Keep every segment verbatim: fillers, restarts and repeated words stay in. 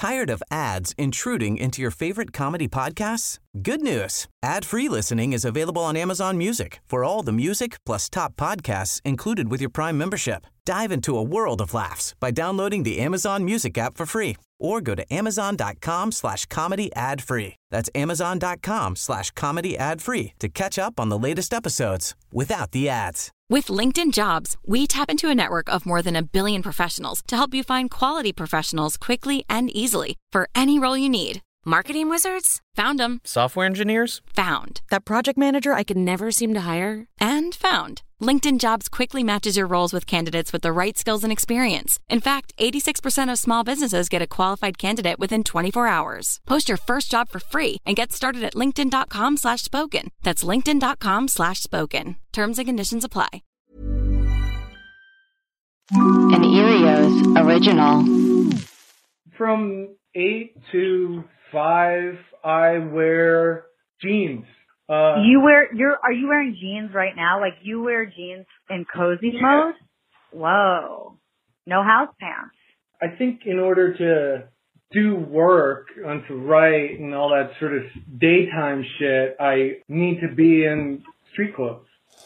Tired of ads intruding into your favorite comedy podcasts? Good news. Ad-free listening is available on Amazon Music for all the music plus top podcasts included with your Prime membership. Dive into a world of laughs by downloading the Amazon Music app for free or go to amazon.com slash comedy ad free. That's amazon.com slash comedy ad free to catch up on the latest episodes without the ads. With LinkedIn Jobs, we tap into a network of more than a billion professionals to help you find quality professionals quickly and easily for any role you need. Marketing wizards? Found them. Software engineers? Found. That project manager I could never seem to hire? And found. LinkedIn Jobs quickly matches your roles with candidates with the right skills and experience. In fact, eighty-six percent of small businesses get a qualified candidate within twenty-four hours. Post your first job for free and get started at linkedin.com slash spoken. That's linkedin.com slash spoken. Terms and conditions apply. An Erios original. From eight to five, I wear jeans. Uh, you wear, you're, are you wearing jeans right now? Like you wear jeans in cozy yeah. mode? Whoa. No house pants. I think in order to do work and to write and all that sort of daytime shit, I need to be in street clothes.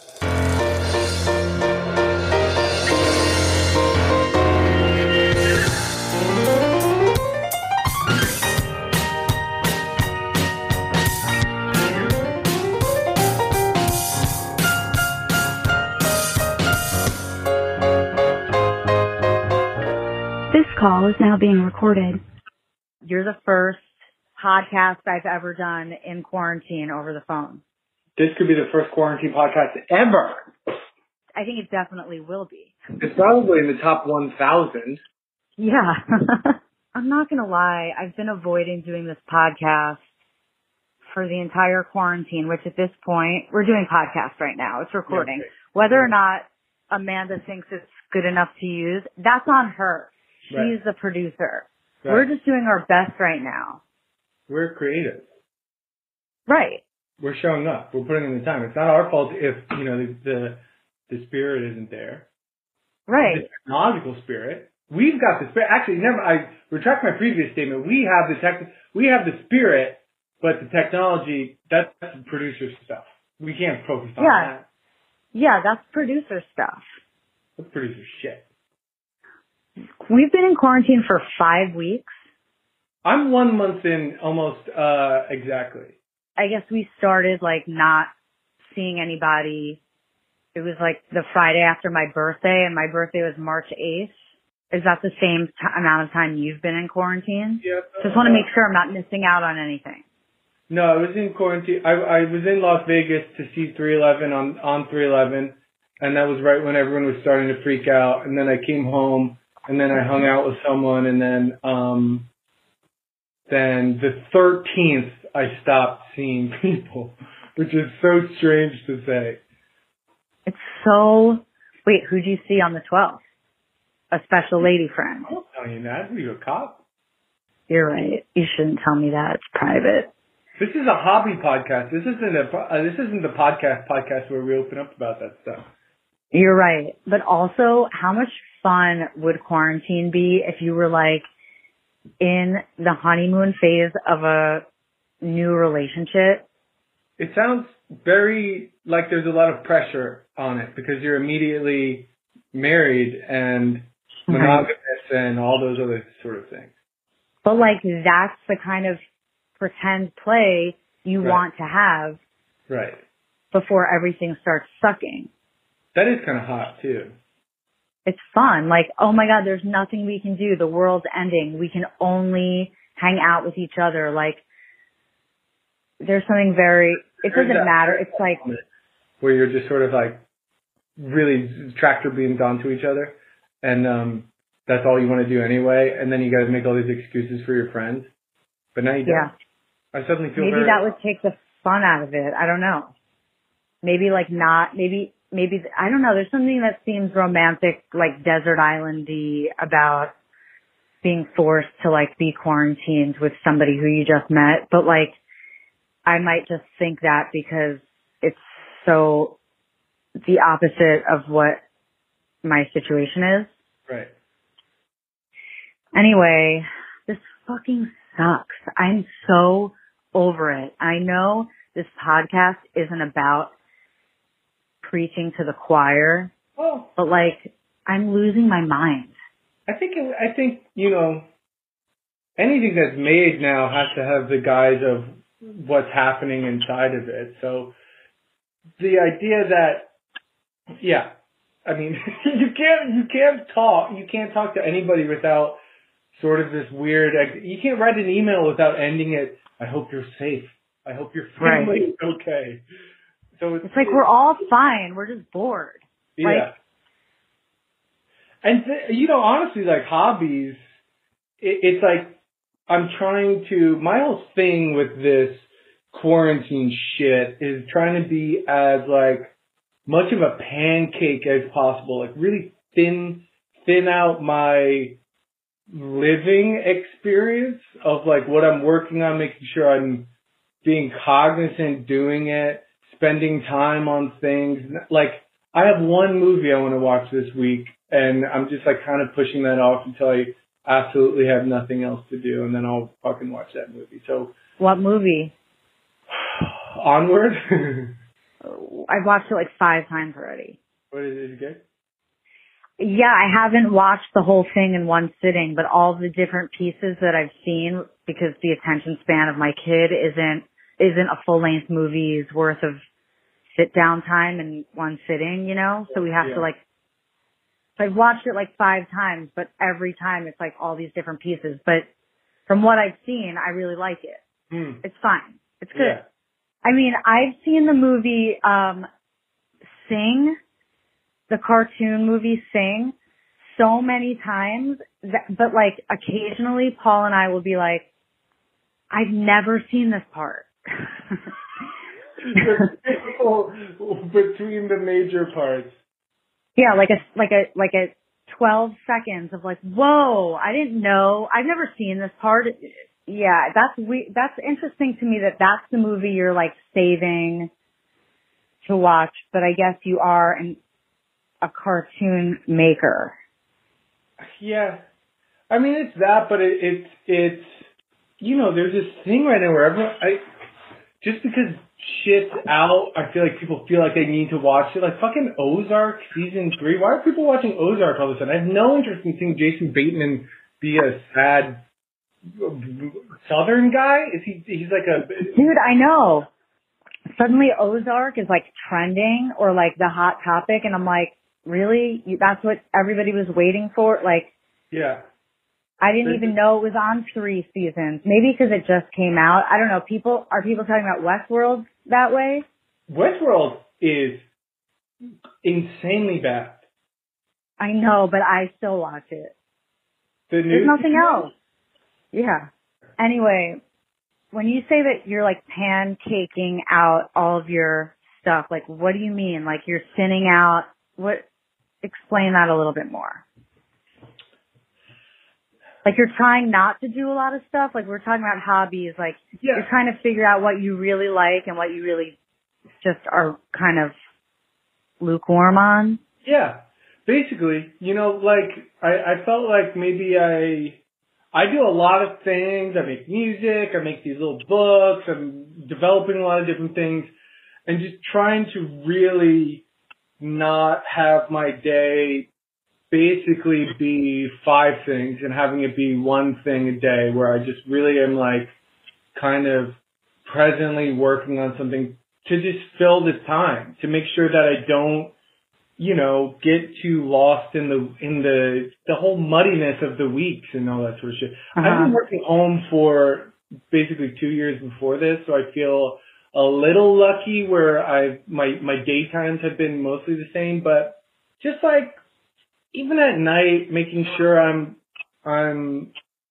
Call is now being recorded. You're the first podcast I've ever done in quarantine over the phone. This could be the first quarantine podcast ever. I think it definitely will be. It's probably in the top one thousand. Yeah. I'm not going to lie. I've been avoiding doing this podcast for the entire quarantine, which at this point, we're doing podcast right now. It's recording. Yeah, okay. Whether or not Amanda thinks it's good enough to use, that's on her. She's right. the producer. Right. We're just doing our best right now. We're creative. Right. We're showing up. We're putting in the time. It's not our fault if, you know, the the, the spirit isn't there. Right. The technological spirit. We've got the spirit. Actually, never. I retract my previous statement. We have the tech. We have the spirit, but the technology, that's the producer stuff. We can't focus on yeah. that. Yeah, that's producer stuff. That's producer shit. We've been in quarantine for five weeks. I'm one month in almost, uh, exactly. I guess we started like not seeing anybody. It was like the Friday after my birthday, and my birthday was March eighth. Is that the same t- amount of time you've been in quarantine? Yeah. Just want to make sure I'm not missing out on anything. No, I was in quarantine. I, I was in Las Vegas to see three eleven on, on three eleven, and that was right when everyone was starting to freak out. And then I came home. And then I hung out with someone, and then, um, then the thirteenth, I stopped seeing people, which is so strange to say. It's so, wait, who'd you see on the twelfth? A special lady friend. I won't tell you that. Are you a cop? You're right. You shouldn't tell me that. It's private. This is a hobby podcast. This isn't a, uh, this isn't the podcast podcast where we open up about that stuff. You're right. But also, how much fun would quarantine be if you were like in the honeymoon phase of a new relationship? It sounds very like there's a lot of pressure on it because you're immediately married and monogamous right. and all those other sort of things. But like that's the kind of pretend play you right. want to have right. before everything starts sucking. That is kind of hot, too. It's fun. Like, oh my God, there's nothing we can do. The world's ending. We can only hang out with each other. Like, there's something very, it doesn't matter. It's like. Where you're just sort of like really tractor beams onto each other. And um, that's all you want to do anyway. And then you got to make all these excuses for your friends. But now you don't. Yeah. I suddenly feel maybe very. Maybe that would take the fun out of it. I don't know. Maybe like not, maybe. Maybe, I don't know, there's something that seems romantic, like desert island-y about being forced to like be quarantined with somebody who you just met. But like, I might just think that because it's so the opposite of what my situation is. Right. Anyway, this fucking sucks. I'm so over it. I know this podcast isn't about preaching to the choir, oh. but like, I'm losing my mind. I think, I think, you know, anything that's made now has to have the guise of what's happening inside of it. So the idea that, yeah, I mean, you can't, you can't talk, you can't talk to anybody without sort of this weird, you can't write an email without ending it, I hope you're safe. I hope your family right. is okay. So it's, it's like, we're all fine. We're just bored. Yeah. Like, and, th- you know, honestly, like hobbies, it, it's like, I'm trying to, my whole thing with this quarantine shit is trying to be as like much of a pancake as possible, like really thin, thin out my living experience of like what I'm working on, making sure I'm being cognizant doing it, spending time on things. Like I have one movie I want to watch this week and I'm just like kind of pushing that off until I absolutely have nothing else to do, and then I'll fucking watch that movie. So, what movie? Onward. I've watched it like five times already. What is it? Is it good? Yeah, I haven't watched the whole thing in one sitting, but all the different pieces that I've seen, because the attention span of my kid isn't isn't a full length movie's worth of sit down time in one sitting, you know. So we have yeah. to like. So I've watched it like five times, but every time it's like all these different pieces. But from what I've seen, I really like it. Hmm. It's fine. It's good. Yeah. I mean, I've seen the movie um Sing, the cartoon movie Sing, so many times. That, but like occasionally, Paul and I will be like, I've never seen this part. Between the major parts. Yeah, like a like a like a twelve seconds of like, whoa, I didn't know. I've never seen this part. Yeah, that's we. That's interesting to me that that's the movie you're like saving to watch. But I guess you are an, a cartoon maker. Yeah, I mean it's that, but it, it's it's you know there's this thing right now where everyone I just because shit's out, I feel like people feel like they need to watch it. Like fucking Ozark season three. Why are people watching Ozark all of a sudden? I have no interest in seeing Jason Bateman be a sad Southern guy. Is he? He's like a dude. I know. Suddenly Ozark is like trending or like the hot topic, and I'm like, really? That's what everybody was waiting for? Like, yeah. I didn't even know it was on three seasons. Maybe because it just came out. I don't know. People are people talking about Westworld that way? Westworld is insanely bad. I know, but I still watch it. The new There's nothing else. Yeah. Anyway, when you say that you're like pancaking out all of your stuff, like what do you mean? Like you're thinning out? What? Explain that a little bit more. Like you're trying not to do a lot of stuff. Like we're talking about hobbies. Like yeah. you're trying to figure out what you really like and what you really just are kind of lukewarm on. Yeah. Basically, you know, like I, I felt like maybe I I do a lot of things. I make music. I make these little books. I'm developing a lot of different things, and just trying to really not have my day basically be five things and having it be one thing a day where I just really am like kind of presently working on something to just fill this time, to make sure that I don't, you know, get too lost in the, in the, the whole muddiness of the weeks and all that sort of shit. Uh-huh. I've been working home for basically two years before this, so I feel a little lucky where I, my, my daytimes have been mostly the same, but just like, even at night, making sure I'm, I'm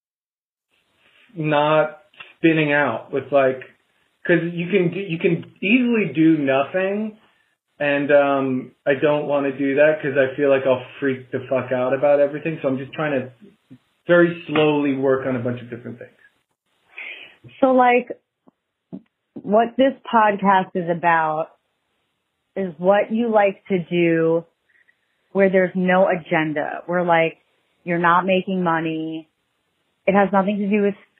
not spinning out with like, cause you can, do, you can easily do nothing. And, um, I don't want to do that because I feel like I'll freak the fuck out about everything. So I'm just trying to very slowly work on a bunch of different things. So like what this podcast is about is what you like to do where there's no agenda, where like you're not making money. It has nothing to do with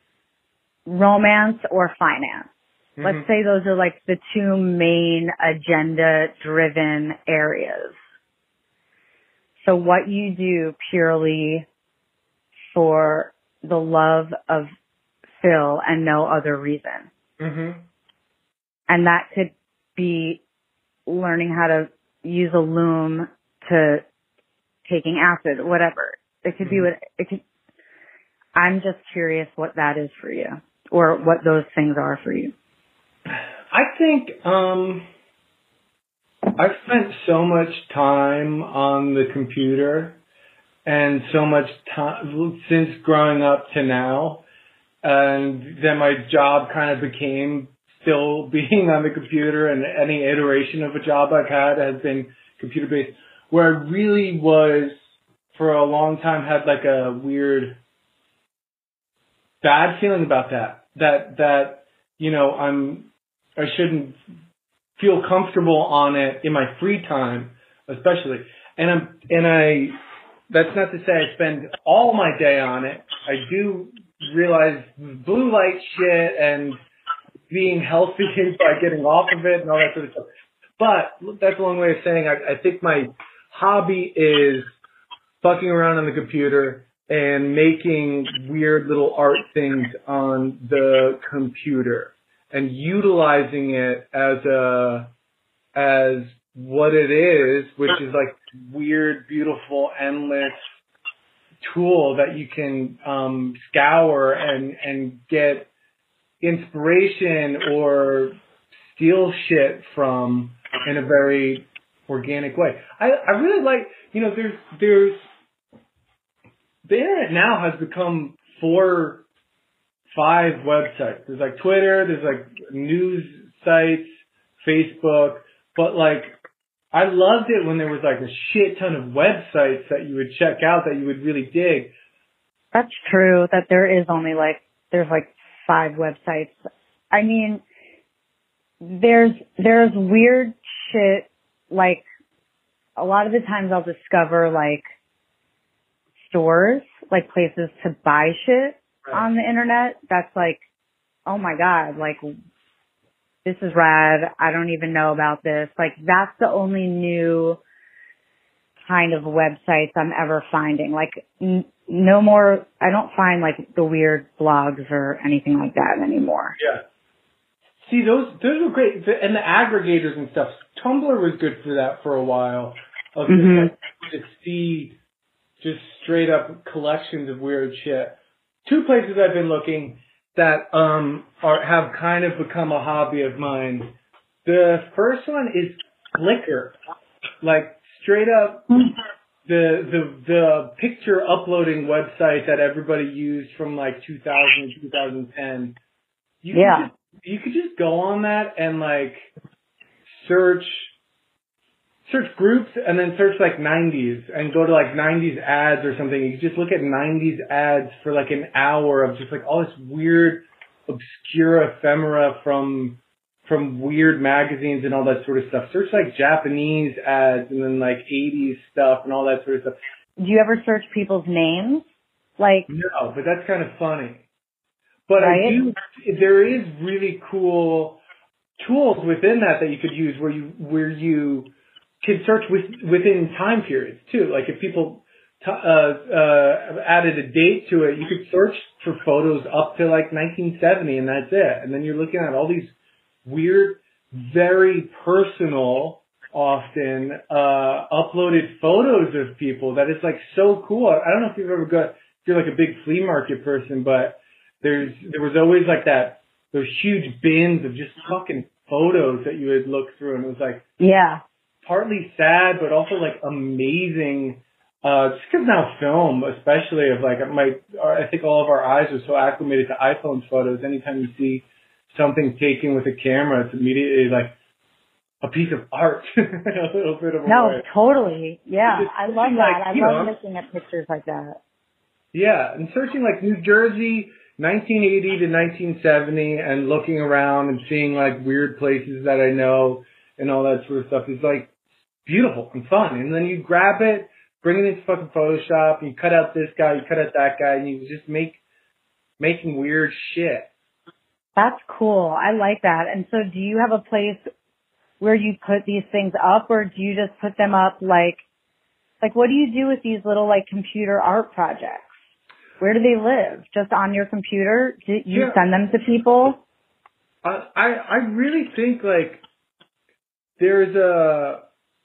romance or finance. Mm-hmm. Let's say those are like the two main agenda-driven areas. So what you do purely for the love of Phil and no other reason. Mm-hmm. And that could be learning how to use a loom to taking acid, whatever. It could mm-hmm. be what it could. I'm just curious what that is for you, or what those things are for you. I think um, I've spent so much time on the computer and so much time since growing up to now, and then my job kind of became still being on the computer, and any iteration of a job I've had has been computer-based, where I really was, for a long time, had like a weird bad feeling about that, that, that, you know, I'm, I shouldn't feel comfortable on it in my free time, especially. And I'm, and I, that's not to say I spend all my day on it. I do realize blue light shit and being healthy by getting off of it and all that sort of stuff. But that's a long way of saying I, I think my hobby is fucking around on the computer and making weird little art things on the computer and utilizing it as a, as what it is, which is like weird, beautiful, endless tool that you can um, scour and, and get inspiration or steal shit from in a very organic way. I, I really like, you know, there's, there's, the internet now has become four, five websites. There's like Twitter, there's like news sites, Facebook, but like, I loved it when there was like a shit ton of websites that you would check out that you would really dig. That's true, that there is only like, there's like five websites. I mean, there's, there's weird shit, like, a lot of the times I'll discover like stores, like places to buy shit right. on the internet. That's like, oh my God, like, this is rad. I don't even know about this. Like, that's the only new kind of websites I'm ever finding. Like, n- no more, I don't find like the weird blogs or anything like that anymore. Yeah. See, those, those were great. And the aggregators and stuff. Tumblr was good for that for a while. Of mm-hmm. just like, to see just straight up collections of weird shit. Two places I've been looking that um are have kind of become a hobby of mine. The first one is Flickr. Like straight up the the the picture uploading website that everybody used from like two thousand, two thousand ten. You yeah. Could just, you could just go on that and like search search groups and then search like nineties and go to like nineties ads or something. You just look at nineties ads for like an hour of just like all this weird, obscure ephemera from from weird magazines and all that sort of stuff. Search like Japanese ads and then like eighties stuff and all that sort of stuff. Do you ever search people's names? Like no, but that's kind of funny. But right? I do. There is really cool tools within that that you could use where you where you can search with, within time periods too. Like if people t- uh, uh, added a date to it, you could search for photos up to like nineteen seventy and that's it. And then you're looking at all these weird, very personal, often uh, uploaded photos of people that is like so cool. I don't know if you've ever got, if you're like a big flea market person, but there's there was always like that, those huge bins of just fucking photos that you would look through, and it was like yeah. partly sad, but also like amazing. Uh, just because now film, especially of like my, I think all of our eyes are so acclimated to iPhone photos. Anytime you see something taken with a camera, it's immediately like a piece of art. A little bit of a no, way. Totally. Yeah, Just I love that. like, I love know, looking at pictures like that. Yeah, and searching like New Jersey, nineteen eighty to nineteen seventy, and looking around and seeing like weird places that I know and all that sort of stuff is like beautiful and fun. And then you grab it, bring it into fucking Photoshop, and you cut out this guy, you cut out that guy, and you just make making weird shit. That's cool. I like that. And so do you have a place where you put these things up, or do you just put them up like, like what do you do with these little like computer art projects? Where do they live? Just on your computer? Do you yeah. send them to people? Uh, I, I really think like there's a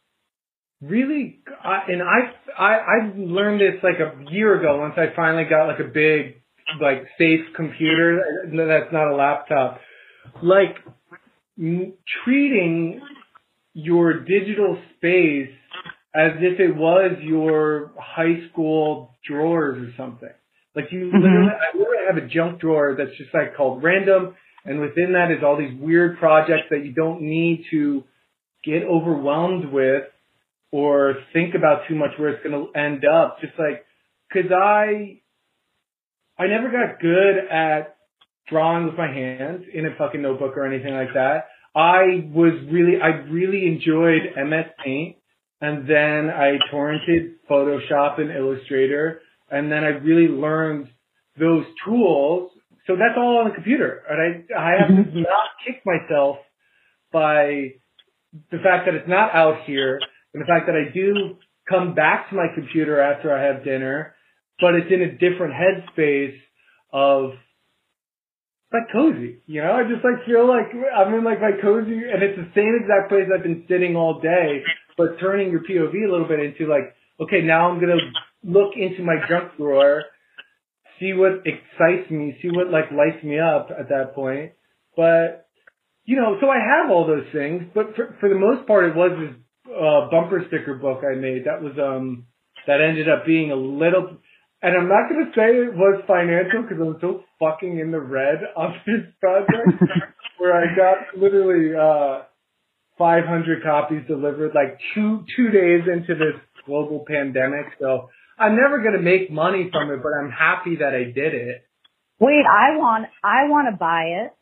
really, I, and I, I, I learned this like a year ago once I finally got like a big, like safe computer that's not a laptop. Like m- treating your digital space as if it was your high school drawers or something. Like you mm-hmm. literally, I literally have a junk drawer that's just like called random, and within that is all these weird projects that you don't need to get overwhelmed with or think about too much where it's going to end up. Just like, cause I, I never got good at drawing with my hands in a fucking notebook or anything like that. I was really, I really enjoyed M S Paint, and then I torrented Photoshop and Illustrator, and then I really learned those tools. So that's all on the computer, and I, I have to not kick myself by the fact that it's not out here, and the fact that I do come back to my computer after I have dinner, but it's in a different headspace of like cozy, you know? I just like feel like I'm in like my cozy, and it's the same exact place I've been sitting all day, but turning your P O V a little bit into like, okay, now I'm gonna look into my junk drawer, see what excites me, see what like lights me up at that point. But you know, so I have all those things, but for for the most part, it was this uh, bumper sticker book I made that was um that ended up being a little. And I'm not going to say it was financial because I'm so fucking in the red on this project where I got literally uh five hundred copies delivered like two two days into this global pandemic. So I'm never going to make money from it, but I'm happy that I did it. Wait, I want I want to buy it.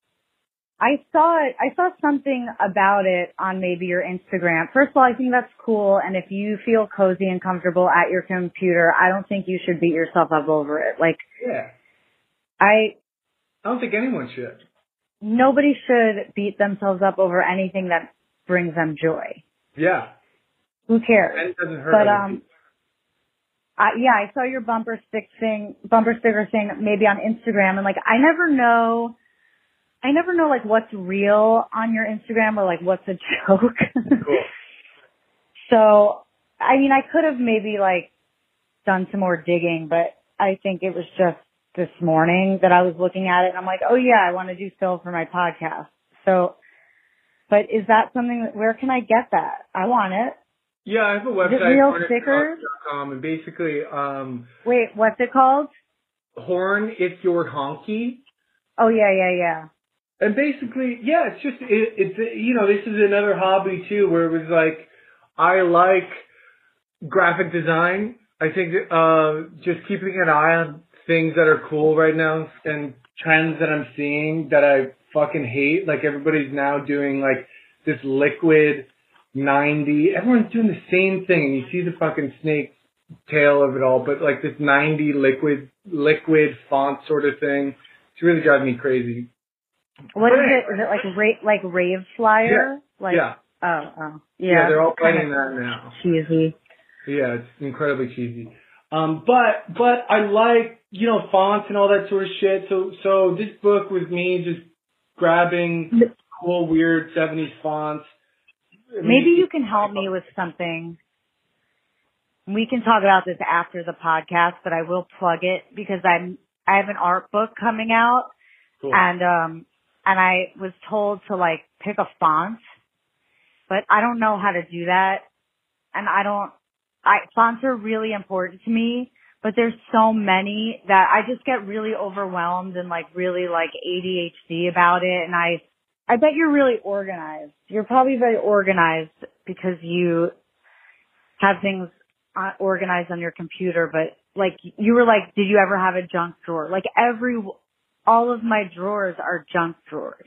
I saw it. I saw something about it on maybe your Instagram. First of all, I think that's cool. And if you feel cozy and comfortable at your computer, I don't think you should beat yourself up over it. Like, yeah, I, I don't think anyone should. Nobody should beat themselves up over anything that brings them joy. Yeah. Who cares? And it doesn't hurt. But, um, I, yeah, I saw your bumper stick thing, bumper sticker thing maybe on Instagram, and like, I never know. I never know, like, what's real on your Instagram or, like, what's a joke. Cool. So, I mean, I could have maybe, like, done some more digging, but I think it was just this morning that I was looking at it, and I'm like, oh, yeah, I want to do Phil for my podcast. So, but is that something that, where can I get that? I want it. Yeah, I have a website. Is it real stickers? And basically, um... Wait, what's it called? Horn, It's Your Honky. Oh, yeah, yeah, yeah. And basically, yeah, it's just, it, it's, you know, this is another hobby too, where it was like, I like graphic design. I think, uh, just keeping an eye on things that are cool right now and trends that I'm seeing that I fucking hate. Like everybody's now doing like this liquid ninety, everyone's doing the same thing, and you see the fucking snake tail of it all, but like this ninety liquid, liquid font sort of thing. It's really driving me crazy. What is it? Is it like ra- like Rave Flyer? Yeah. Like, yeah. Oh, oh. Yeah. Yeah, they're all fighting that now. Cheesy. Yeah, it's incredibly cheesy. Um, but, but I like, you know, fonts and all that sort of shit. So, so this book was me just grabbing cool, weird seventies fonts. I mean, maybe you can help me with something. We can talk about this after the podcast, but I will plug it because I'm, I have an art book coming out. Cool. And, um, And I was told to like pick a font, but I don't know how to do that. And I don't, I, fonts are really important to me, but there's so many that I just get really overwhelmed and like really like A D H D about it. And I, I bet you're really organized. You're probably very organized because you have things organized on your computer, but like you were like, did you ever have a junk drawer? Like every, all of my drawers are junk drawers.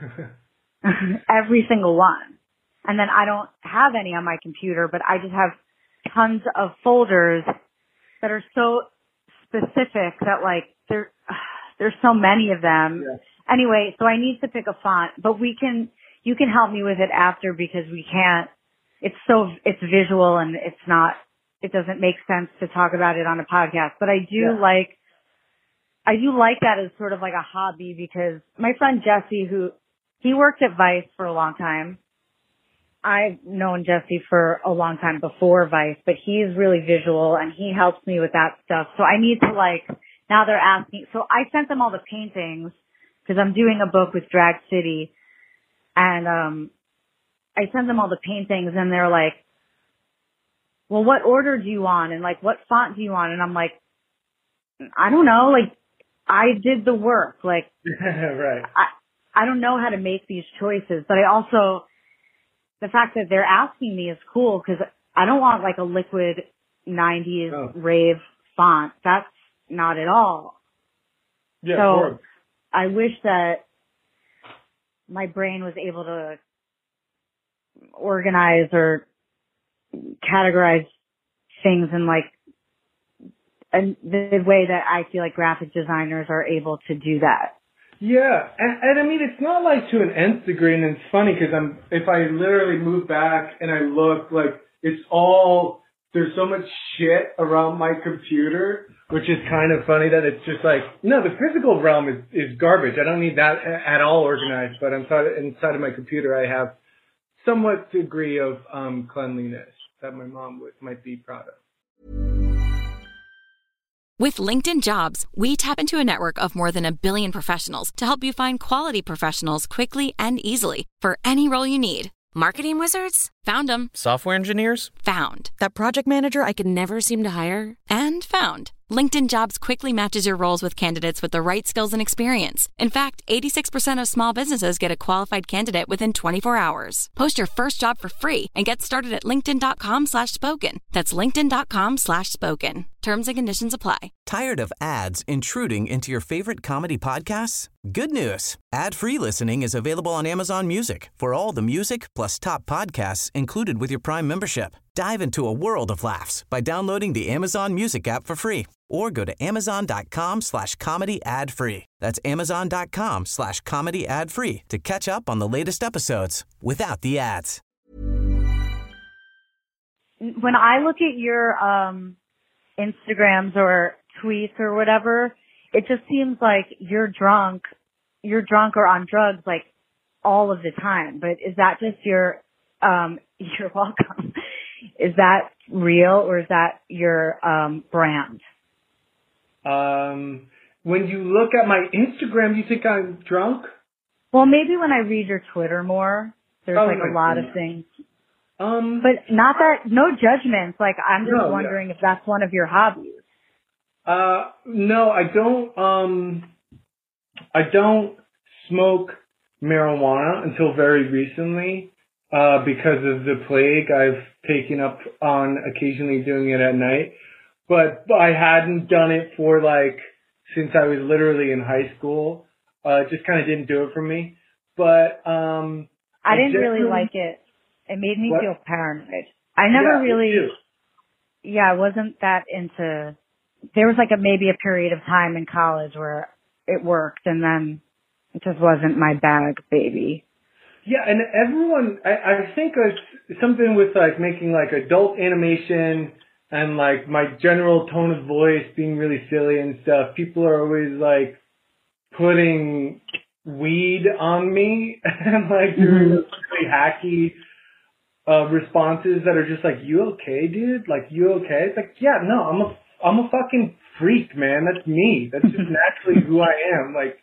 Every single one. And then I don't have any on my computer, but I just have tons of folders that are so specific that like they're, there's so many of them. Yeah. Anyway, so I need to pick a font, but we can, you can help me with it after because we can't, it's so, it's visual and it's not, it doesn't make sense to talk about it on a podcast, but I do yeah. like, I do like that as sort of like a hobby because my friend Jesse, who, he worked at Vice for a long time. I've known Jesse for a long time before Vice, but he's really visual and he helps me with that stuff. So I need to like, now they're asking, so I sent them all the paintings because I'm doing a book with Drag City and, um, I sent them all the paintings and they're like, well, what order do you want? And like, what font do you want? And I'm like, I don't know. Like, I did the work. Like, right. I, I don't know how to make these choices, but I also, the fact that they're asking me is cool because I don't want like a liquid nineties oh. rave font. That's not at all. Yeah, so I wish that my brain was able to organize or categorize things in like a, the way that I feel like graphic designers are able to do that. Yeah, and, and I mean, it's not like to an nth degree, and it's funny because I'm, if I literally move back and I look, like, it's all, there's so much shit around my computer, which is kind of funny that it's just like, no, the physical realm is, is garbage. I don't need that at all organized, but inside, inside of my computer I have somewhat degree of um, cleanliness that my mom would, might be proud of. With LinkedIn Jobs, we tap into a network of more than a billion professionals to help you find quality professionals quickly and easily for any role you need. Marketing wizards? Found them. Software engineers? Found. That project manager I could never seem to hire? And found. LinkedIn Jobs quickly matches your roles with candidates with the right skills and experience. In fact, eighty-six percent of small businesses get a qualified candidate within twenty-four hours. Post your first job for free and get started at linkedin.com slash spoken. That's linkedin.com slash spoken. Terms and conditions apply. Tired of ads intruding into your favorite comedy podcasts? Good news. Ad-free listening is available on Amazon Music for all the music plus top podcasts included with your Prime membership. Dive into a world of laughs by downloading the Amazon Music app for free or go to amazon.com slash comedy ad free. That's amazon.com slash comedy ad free to catch up on the latest episodes without the ads. When I look at your um, Instagrams or tweets or whatever, it just seems like you're drunk, you're drunk or on drugs like all of the time. But is that just your, um, you're welcome. Is that real or is that your um, brand? Um, when you look at my Instagram, you think I'm drunk? Well, maybe when I read your Twitter more, there's oh, like a lot of things. Um, but not that, no judgments. Like, I'm just no, wondering yeah. if that's one of your hobbies. Uh, no, I don't, um, I don't smoke marijuana until very recently, uh, because of the plague. I've taken up on occasionally doing it at night, but I hadn't done it for like, since I was literally in high school. Uh, it just kind of didn't do it for me. But, um, I didn't really like it. It made me what? feel paranoid. I never yeah, really, yeah, I wasn't that into, there was like a, maybe a period of time in college where it worked and then it just wasn't my bag, baby. Yeah, and everyone, I, I think it's something with like making like adult animation and like my general tone of voice being really silly and stuff. People are always like putting weed on me and like doing mm-hmm. really hacky uh, responses that are just like, you okay, dude? Like, you okay? It's like, yeah, no, I'm a, I'm a fucking freak, man. That's me. That's just naturally who I am. Like,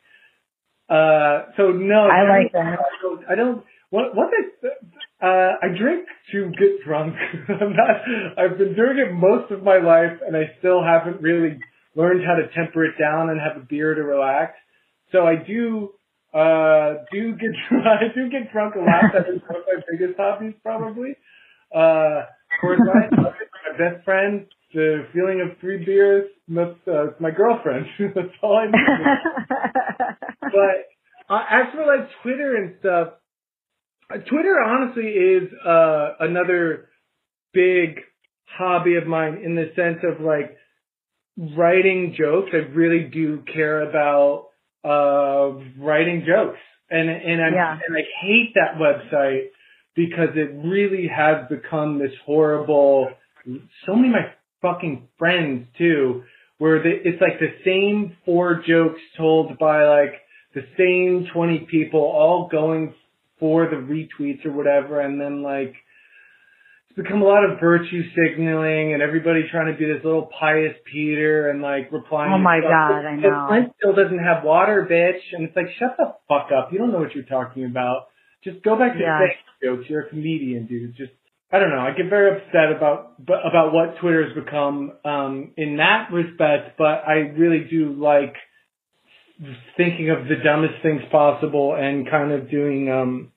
uh, so no. I I like that. I don't, I don't what, what I, uh, I drink to get drunk. I'm not, I've been doing it most of my life and I still haven't really learned how to temper it down and have a beer to relax. So I do, uh, do get, I do get drunk a lot. That is one of my biggest hobbies probably. Uh, of course, my, my best friend, the feeling of three beers, that's, uh, my girlfriend. That's all I need. But, uh, as for like Twitter and stuff, uh, Twitter honestly is, uh, another big hobby of mine in the sense of like, writing jokes. I really do care about uh writing jokes, and and I Yeah. and I hate that website because it really has become this horrible. So many of my fucking friends too, where they, it's like the same four jokes told by like the same twenty people, all going for the retweets or whatever, and then like it's become a lot of virtue signaling and everybody trying to be this little pious Peter and like replying. Oh to my stuff. God, I know. Flint still doesn't have water, bitch, and it's like shut the fuck up. You don't know what you're talking about. Just go back to Yeah. saying jokes. You're a comedian, dude. Just I don't know. I get very upset about about what Twitter has become um, in that respect, but I really do like thinking of the dumbest things possible and kind of doing um,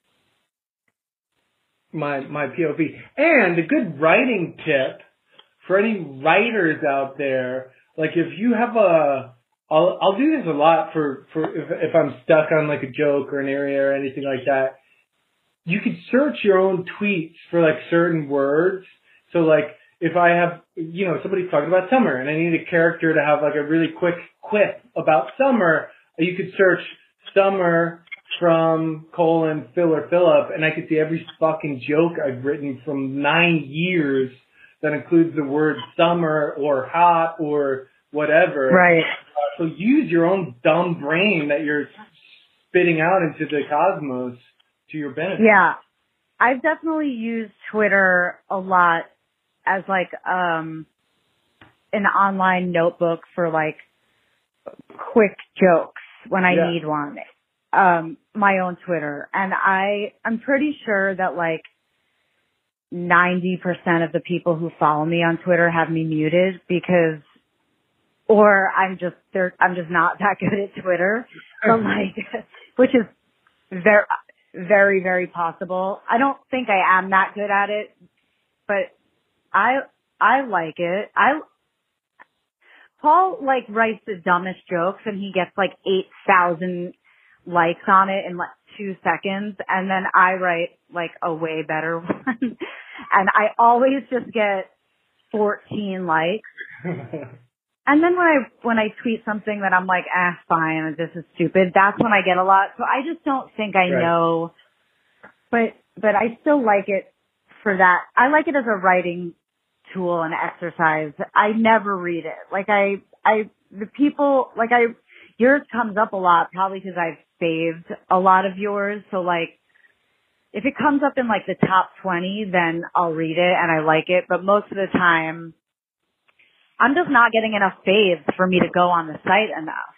my my P O V. And a good writing tip for any writers out there, like if you have a, I'll I'll do this a lot for for if if I'm stuck on like a joke or an area or anything like that. You could search your own tweets for like certain words. So like if I have, you know, somebody's talking about summer and I need a character to have like a really quick quip about summer, you could search summer from colon Phil or Philip and I could see every fucking joke I've written from nine years that includes the word summer or hot or whatever. Right. So use your own dumb brain that you're spitting out into the cosmos to your benefit. Yeah. I've definitely used Twitter a lot as like um an online notebook for like quick jokes when I Yeah. need one. Um my own Twitter. And I I'm pretty sure that like ninety percent of the people who follow me on Twitter have me muted because or I'm just they're I'm just not that good at Twitter. But like which is very very, very possible. I don't think I am that good at it, but I, I like it. I, Paul like writes the dumbest jokes and he gets like eight thousand likes on it in like two seconds. And then I write like a way better one. And I always just get fourteen likes. And then when I, when I tweet something that I'm like, ah, fine, this is stupid, that's when I get a lot. So I just don't think I Right. know, but, but I still like it for that. I like it as a writing tool and exercise. I never read it. Like I, I, the people, like I, yours comes up a lot probably because I've saved a lot of yours. So like, if it comes up in like the top twenty, then I'll read it and I like it. But most of the time, I'm just not getting enough faves for me to go on the site enough.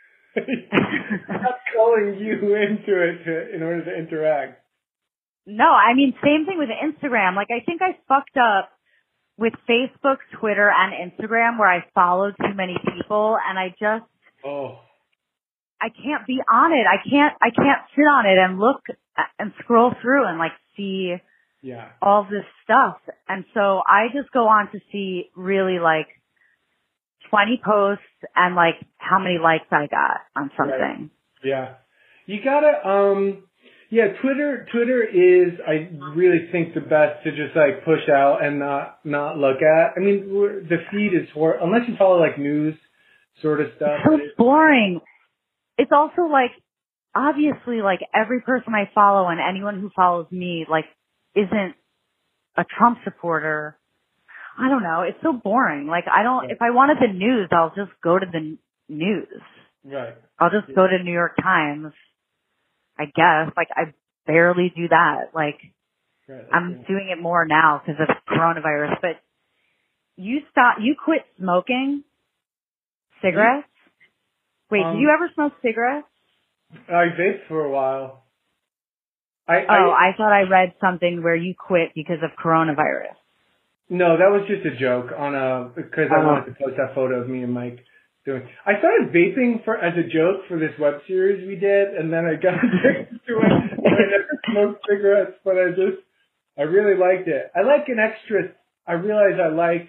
Not calling you into it to, in order to interact. No, I mean, same thing with Instagram. Like, I think I fucked up with Facebook, Twitter, and Instagram where I followed too many people, and I just, oh, I can't be on it. I can't, I can't sit on it and look and scroll through and like see yeah, all this stuff. And so I just go on to see really like twenty posts and like how many likes I got on something. Right. Yeah. You gotta, um, yeah, Twitter, Twitter is, I really think the best to just like push out and not, not look at. I mean, we're- the feed is hor- unless you follow like news sort of stuff. So it's boring. It's also like, obviously like every person I follow and anyone who follows me like isn't a Trump supporter. I don't know. It's so boring. Like I don't, if I wanted the news, I'll just go to the n- news. Right. I'll just Yeah. go to New York Times, I guess. Like I barely do that. Like Right. That's I'm cool. doing it more now because of coronavirus, but you stop, you quit smoking cigarettes? Wait, Um, did you ever smoke cigarettes? I vaped for a while. I, Oh, I, I thought I read something where you quit because of coronavirus. no, that was just a joke on a, because I Uh-huh. wanted to post that photo of me and Mike doing. I started vaping for, as a joke for this web series we did, and then I got addicted to it. And I never smoked cigarettes, but I just, I really liked it. I like an extra, I realize I like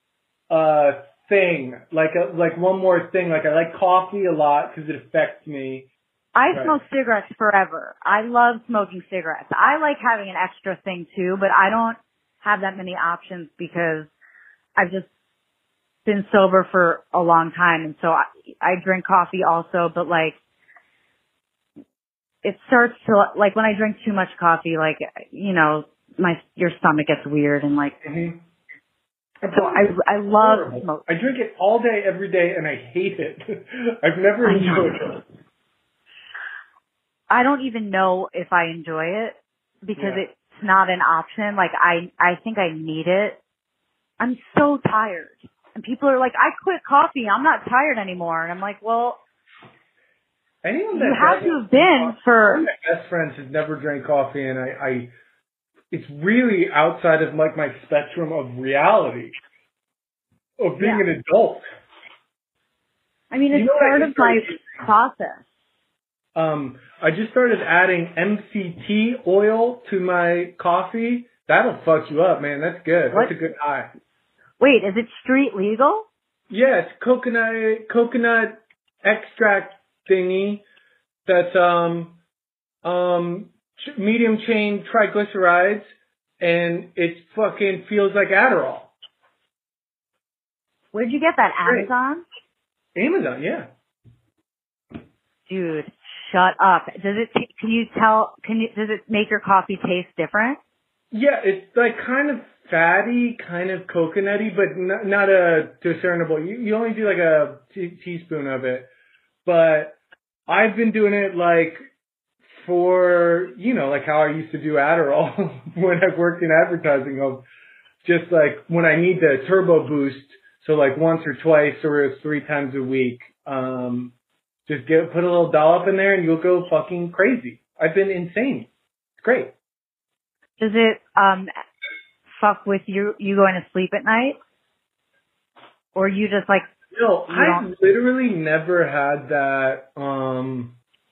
a thing, like a, like one more thing, like I like coffee a lot because it affects me. I Right. smoked cigarettes forever. I love smoking cigarettes. I like having an extra thing too, but I don't have that many options because I've just been sober for a long time, and so I, I drink coffee also, but like, it starts to, like, when I drink too much coffee, like, you know, my, your stomach gets weird and like, mm-hmm. so I, I love smoke. I drink it all day, every day, and I hate it. I've never enjoyed it. I don't even know if I enjoy it because yeah. it's not an option. Like, I, I think I need it. I'm so tired. And people are like, I quit coffee. I'm not tired anymore. And I'm like, well, Anyone that you have to have been coffee, for... one of my best friends has never drank coffee, and I, I, it's really outside of like my spectrum of reality, of being yeah. an adult. I mean, it's you know part of my process. Um, I just started adding M C T oil to my coffee. That'll fuck you up, man. That's good. What? That's a good high. Wait, is it street legal? Yeah, it's coconut, coconut extract thingy that's um um medium chain triglycerides, and it fucking feels like Adderall. Where'd you get that? Great. Amazon? Amazon, yeah. Dude, shut up. Does it? T- can you tell? Can you? Does it make your coffee taste different? Yeah, it's like kind of fatty, kind of coconutty, but not, not a discernible. You, you only do like a t- teaspoon of it, but I've been doing it like for, you know, like how I used to do Adderall when I worked in advertising, of just like when I need the turbo boost. So like once or twice or three times a week, um, just get, put a little dollop in there and you'll go fucking crazy. I've been insane. It's great. Does it, um, fuck with you, you going to sleep at night? Or you just like, No, I've don't... literally never had that um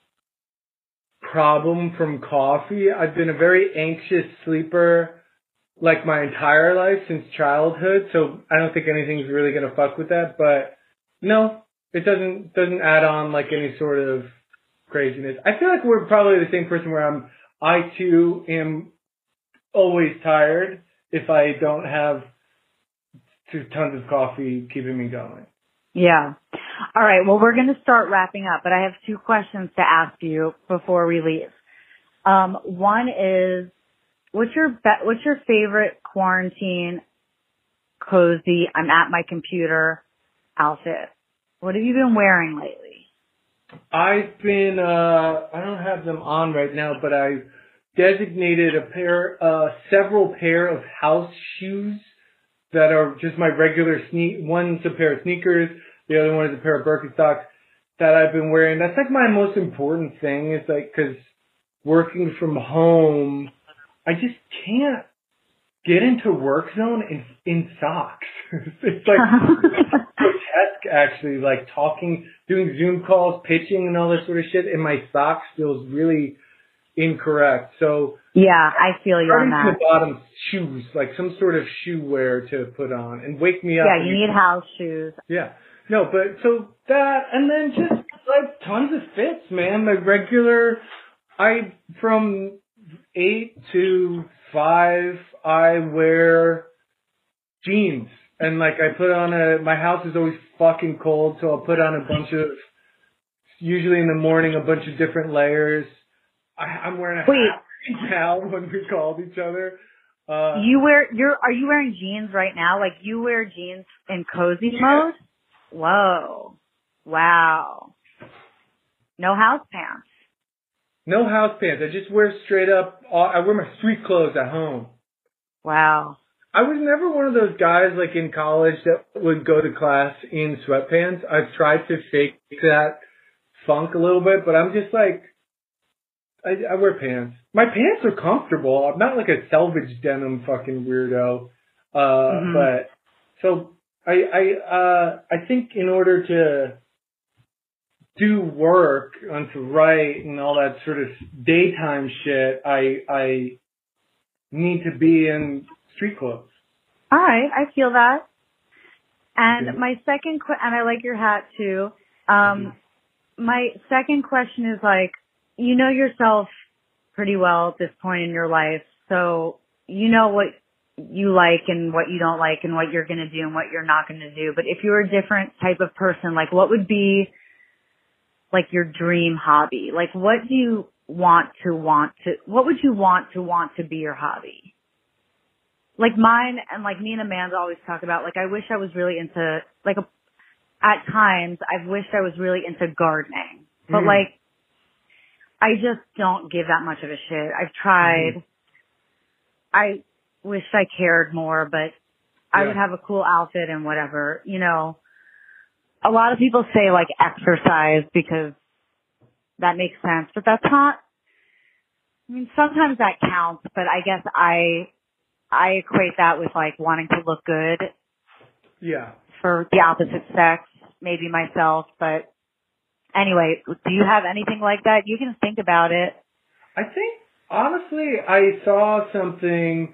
problem from coffee. I've been a very anxious sleeper like my entire life since childhood, so I don't think anything's really gonna fuck with that. But no, it doesn't doesn't add on like any sort of craziness. I feel like we're probably the same person where I'm I too am always tired if I don't have tons of coffee keeping me going. Yeah. All right. Well, we're going to start wrapping up, but I have two questions to ask you before we leave. Um, one is, what's your be- what's your favorite quarantine cozy, I'm at my computer outfit? What have you been wearing lately? I've been, uh, I don't have them on right now, but I designated a pair, uh, several pair of house shoes that are just my regular sneak. One's a pair of sneakers. The other one is a pair of Birkenstocks that I've been wearing. That's like my most important thing. It's like, cause working from home, I just can't get into work zone in, in socks. It's like grotesque actually, like talking, doing Zoom calls, pitching and all this sort of shit in my socks feels really incorrect. So yeah, I feel you on that. The bottom shoes, like some sort of shoe wear to put on and wake me up. Yeah, you need house shoes. Yeah. No, but so that, and then just like tons of fits, man. The regular, I, from eight to five, I wear jeans. And like I put on a, my house is always fucking cold, so I'll put on a bunch of, usually in the morning, a bunch of different layers. I, I'm wearing a Wait. hat now when we called each other. Uh, you wear, you're, are you wearing jeans right now? Like you wear jeans in cozy yeah. mode? Whoa. Wow. No house pants. No house pants. I just wear straight up, I wear my street clothes at home. Wow. I was never one of those guys like in college that would go to class in sweatpants. I've tried to fake that funk a little bit, but I'm just like, I, I wear pants. My pants are comfortable. I'm not like a selvage denim fucking weirdo. Uh, mm-hmm. But, so, I, I, uh, I think in order to do work and to write and all that sort of daytime shit, I, I need to be in street clothes. All right. I feel that. And mm-hmm. my second, que- and I like your hat too. Um, mm-hmm. my second question is like, you know yourself pretty well at this point in your life. So you know what you like and what you don't like and what you're going to do and what you're not going to do. But if you were a different type of person, like what would be like your dream hobby? Like what do you want to want to, what would you want to want to be your hobby? Like mine, and like me and Amanda always talk about, like I wish I was really into, like a, at times I've wished I was really into gardening, but mm. like I just don't give that much of a shit. I've tried. Mm. I wish I cared more, but I yeah. would have a cool outfit and whatever, you know. A lot of people say like exercise because that makes sense, but that's not, I mean, sometimes that counts, but I guess I, I equate that with like wanting to look good. Yeah. For the opposite sex, maybe myself, but anyway, do you have anything like that? You can think about it. I think, honestly, I saw something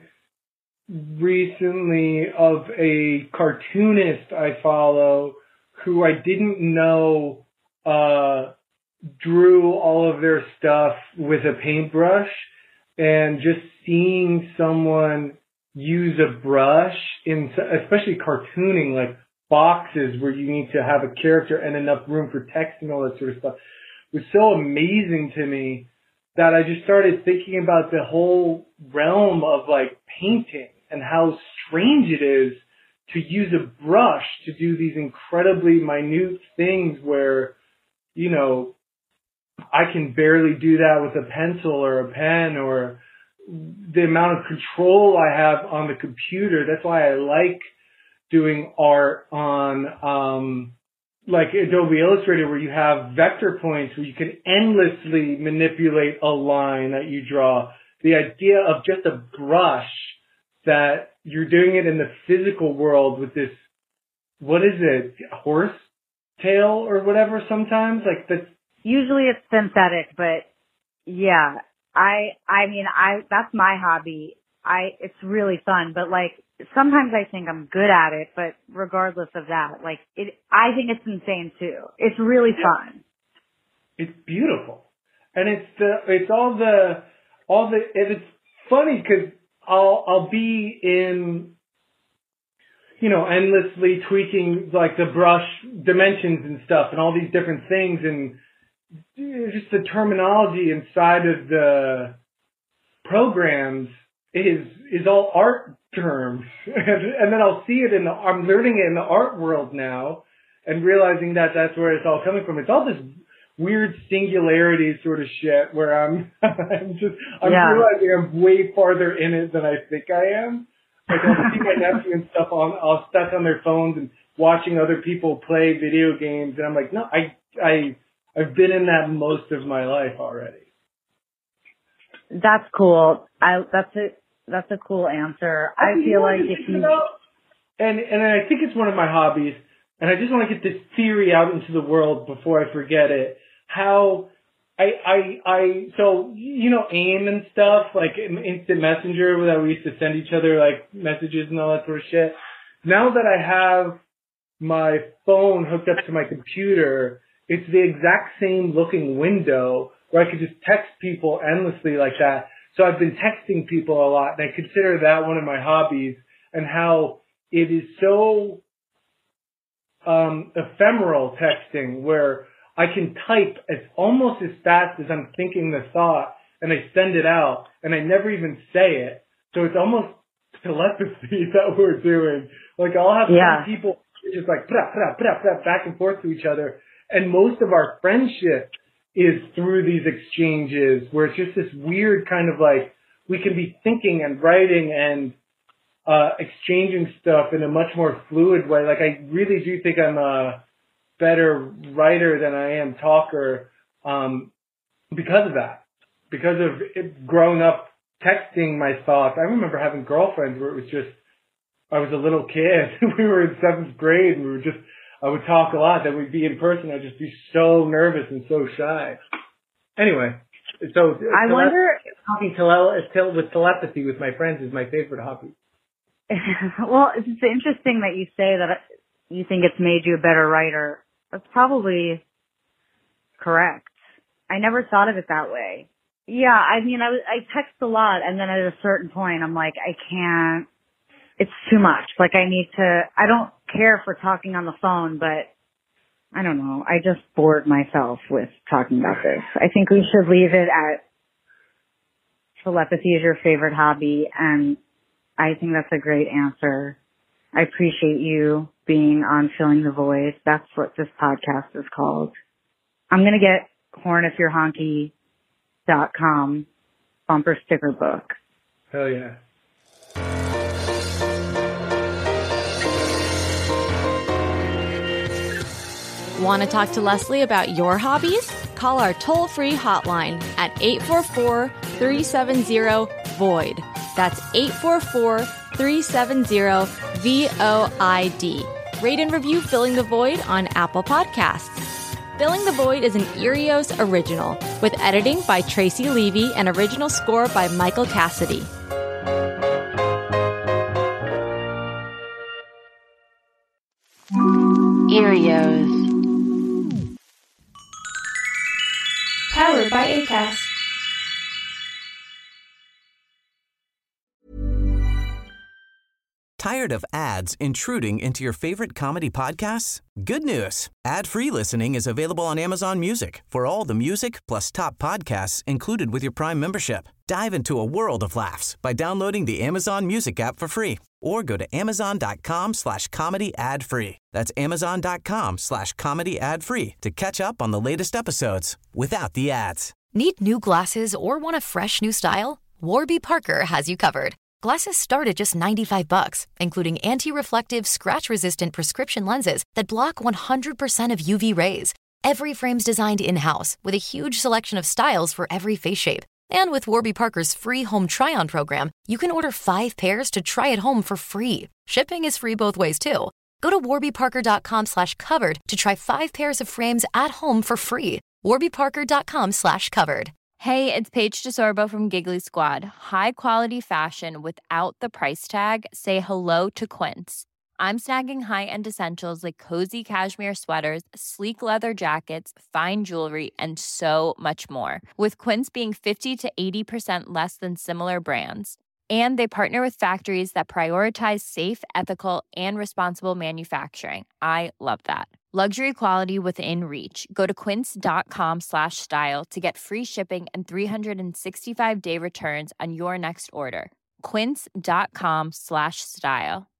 recently of a cartoonist I follow who I didn't know uh drew all of their stuff with a paintbrush, and just seeing someone use a brush in, especially cartooning, like boxes where you need to have a character and enough room for text and all that sort of stuff, was so amazing to me that I just started thinking about the whole realm of like painting and how strange it is to use a brush to do these incredibly minute things where, you know, I can barely do that with a pencil or a pen, or the amount of control I have on the computer. That's why I like doing art on, um, like Adobe Illustrator, where you have vector points where you can endlessly manipulate a line that you draw. The idea of just a brush, that you're doing it in the physical world with this, what is it, horse tail or whatever sometimes? Like that's, usually it's synthetic, but yeah, I, I mean, I, that's my hobby. I, it's really fun, but like sometimes I think I'm good at it, but regardless of that, like it, I think it's insane too. It's really yeah. fun. It's beautiful. And it's the, it's all the, all the, and it's funny because I'll, I'll be in, you know, endlessly tweaking like the brush dimensions and stuff and all these different things, and just the terminology inside of the programs is, is all art terms. And then I'll see it in the, I'm learning it in the art world now and realizing that that's where it's all coming from. It's all this weird singularity sort of shit where I'm, I'm just, I'm yeah. realizing I'm way farther in it than I think I am. Like I'll see my nephew and stuff on, all stuck on their phones and watching other people play video games, and I'm like, no, I, I, I've been in that most of my life already. That's cool. I, that's a, that's a cool answer. I, I feel like if you, about, and, and I think it's one of my hobbies, and I just want to get this theory out into the world before I forget it. How I, I, I, so, you know, AIM and stuff, like Instant Messenger, that we used to send each other like messages and all that sort of shit. Now that I have my phone hooked up to my computer, it's the exact same looking window where I could just text people endlessly like that. So I've been texting people a lot, and I consider that one of my hobbies, and how it is so um ephemeral texting, where I can type as almost as fast as I'm thinking the thought, and I send it out, and I never even say it. So it's almost telepathy that we're doing. Like I'll have yeah. some people just like blah, blah, blah, blah, back and forth to each other, and most of our friendship is through these exchanges where it's just this weird kind of like we can be thinking and writing and uh exchanging stuff in a much more fluid way. Like I really do think I'm a better writer than I am talker um because of that. Because of it, growing up texting my thoughts. I remember having girlfriends where it was just, I was a little kid. We were in seventh grade and we were just, I would talk a lot. Then we'd be in person. I'd just be so nervous and so shy. Anyway, so I tele- wonder, talking tele- tele- with telepathy with my friends is my favorite hobby. Well, it's interesting that you say that you think it's made you a better writer. That's probably correct. I never thought of it that way. Yeah, I mean, I, I text a lot, and then at a certain point, I'm like, I can't, it's too much. Like I need to, I don't care for talking on the phone, but I don't know. I just bored myself with talking about this. I think we should leave it at telepathy is your favorite hobby. And I think that's a great answer. I appreciate you being on Filling the Void. That's what this podcast is called. I'm going to get horn if you're honky dot com bumper sticker book. Hell yeah. Want to talk to Leslie about your hobbies? Call our toll-free hotline at eight four four, three seven zero, VOID. That's eight four four, three seven zero, V O I D. Rate and review Filling the Void on Apple Podcasts. Filling the Void is an Earios original with editing by Tracy Levy and original score by Michael Cassidy. Earios. Powered by Acast. Tired of ads intruding into your favorite comedy podcasts? Good news. Ad-free listening is available on Amazon Music for all the music plus top podcasts included with your Prime membership. Dive into a world of laughs by downloading the Amazon Music app for free or go to amazon.com slash comedy ad free. That's amazon.com slash comedy ad free to catch up on the latest episodes without the ads. Need new glasses or want a fresh new style? Warby Parker has you covered. Glasses start at just ninety-five bucks, including anti-reflective, scratch-resistant prescription lenses that block one hundred percent of U V rays. Every frame's designed in-house with a huge selection of styles for every face shape. And with Warby Parker's free home try-on program, you can order five pairs to try at home for free. Shipping is free both ways, too. Go to warbyparker.com slash covered to try five pairs of frames at home for free. warbyparker.com slash covered. Hey, it's Paige DeSorbo from Giggly Squad. High quality fashion without the price tag. Say hello to Quince. I'm snagging high-end essentials like cozy cashmere sweaters, sleek leather jackets, fine jewelry, and so much more. With Quince being fifty to eighty percent less than similar brands. And they partner with factories that prioritize safe, ethical, and responsible manufacturing. I love that. Luxury quality within reach. Go to quince.com slash style to get free shipping and three sixty-five day returns on your next order. Quince.com slash style.